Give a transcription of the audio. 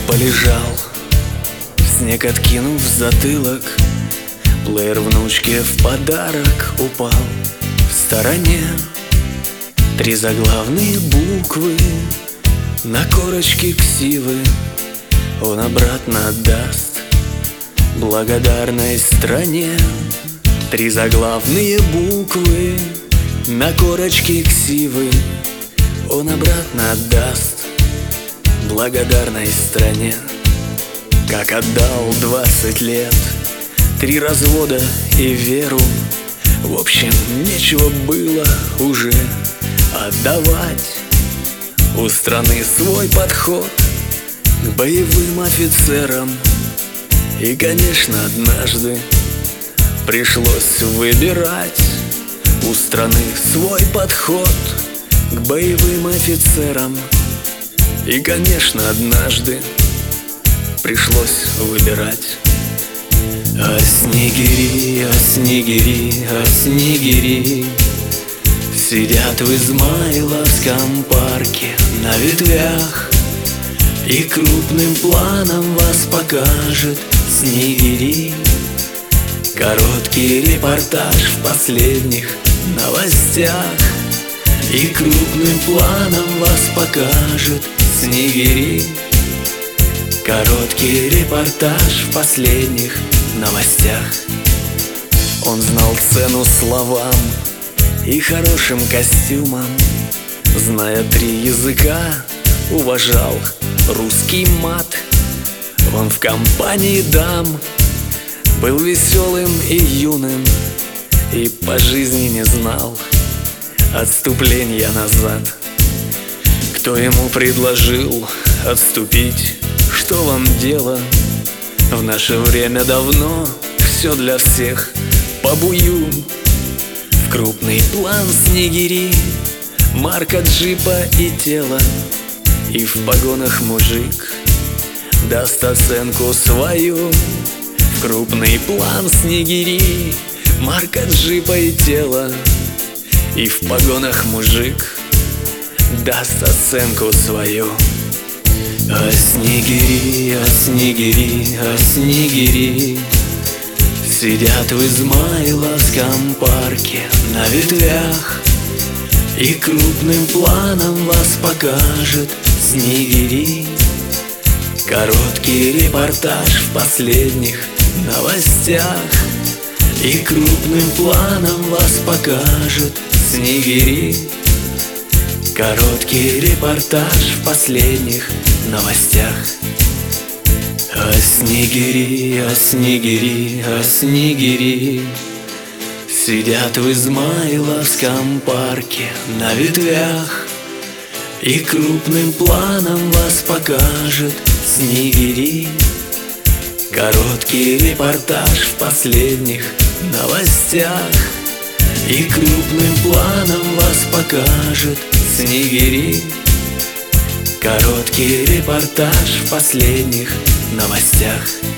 полежал, в снег откинув затылок. Плеер внучке в подарок упал. В стороне 3 заглавные буквы на корочке ксивы он обратно отдаст благодарной стране. 3 заглавные буквы на корочке ксивы он обратно отдаст благодарной стране. Как отдал 20 лет, 3 развода и веру. В общем, нечего было уже отдавать. У страны свой подход к боевым офицерам. И, конечно, однажды пришлось выбирать. У страны свой подход к боевым офицерам. И, конечно, однажды пришлось выбирать. А снегири, а снегири, а снегири сидят в Измайловском парке на ветвях, и крупным планом вас покажет снегири. Короткий репортаж в последних новостях, и крупным планом вас покажет снегири. Короткий репортаж в последних новостях. Он знал цену словам и хорошим костюмам. Зная 3 языка, уважал русский мат. Он в компании дам был веселым и юным, и по жизни не знал отступления назад. Кто ему предложил отступить? Что вам дело? В наше время давно все для всех по-бую. В крупный план снегири, марка джипа и тело, и в погонах мужик даст оценку свою. В крупный план снегири, марка джипа и тело, и в погонах мужик даст оценку свою. А снегири, а снегири, а снегири сидят в Измайловском парке на ветвях, и крупным планом вас покажет снегири. Короткий репортаж в последних новостях, и крупным планом вас покажет снегири. Короткий репортаж в последних новостях. А снегири, а снегири, а снегири сидят в Измайловском парке на ветвях, и крупным планом вас покажет снегири. Короткий репортаж в последних новостях, и крупным планом вас покажет снегири. Короткий репортаж в последних новостях.